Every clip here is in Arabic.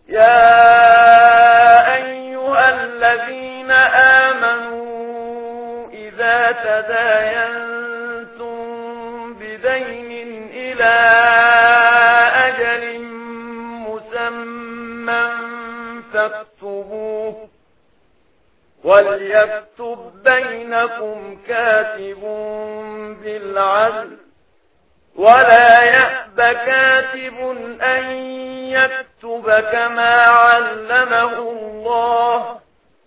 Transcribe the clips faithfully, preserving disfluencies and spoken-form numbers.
يا أيها الذين آمنوا إذا تداينتم بدين إلى أجل مسمى فاكتبوه وليكتب بينكم كاتب بالعدل ولا يأب كاتب أن يكتب كما علمه الله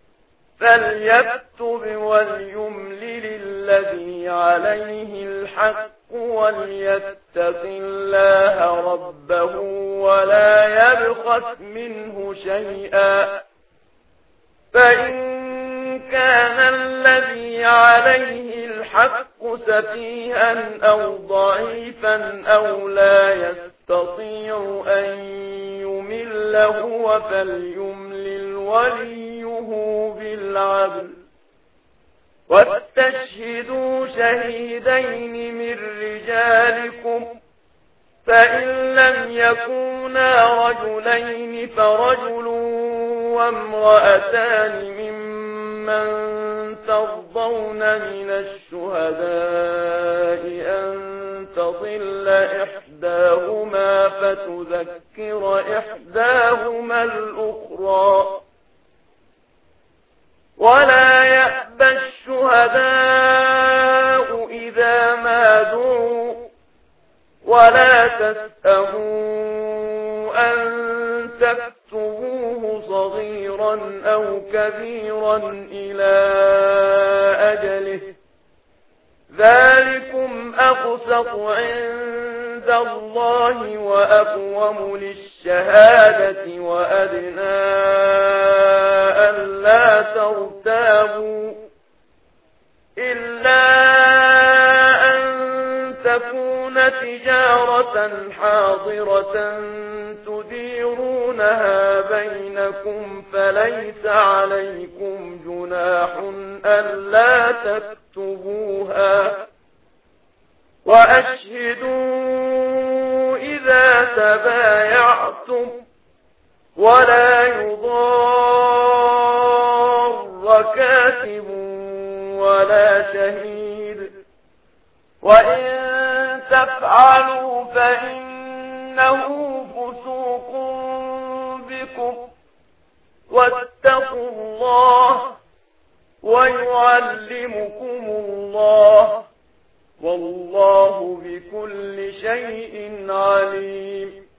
فليكتب وليملل الذي عليه الحق وليتق الله ربه ولا يبخس منه شيئا فإن كان الذي عليه الحق سفيها أو ضعيفا أو لا يستطيع أن يمل هو فليملل وليه بالعدل واستشهدوا شهيدين من رجالكم فإن لم يكونا رجلين فرجل وامرأتان ممن ترضون من الشهداء أن تضل إحداهما فتذكر إحداهما الأخرى ولا يأبى الشهداء إذا ما دعوا ولا تسأموا أن تكتبوه صغيرا أو كبيرا إلى أجله ذلكم أقسط عند الله وأقوم للشهادة وأدنى ألا ترتابوا إلا أن تكون تجارة حاضرة تديرونها بينكم فليس عليكم جناح ألا تكتبوها وأشهدوا إذا تبايعتم ولا يضار كاتب ولا شهيد وإن تفعلوا فإنه فسوق بكم واتقوا الله ويعلمكم الله والله بكل شيء عليم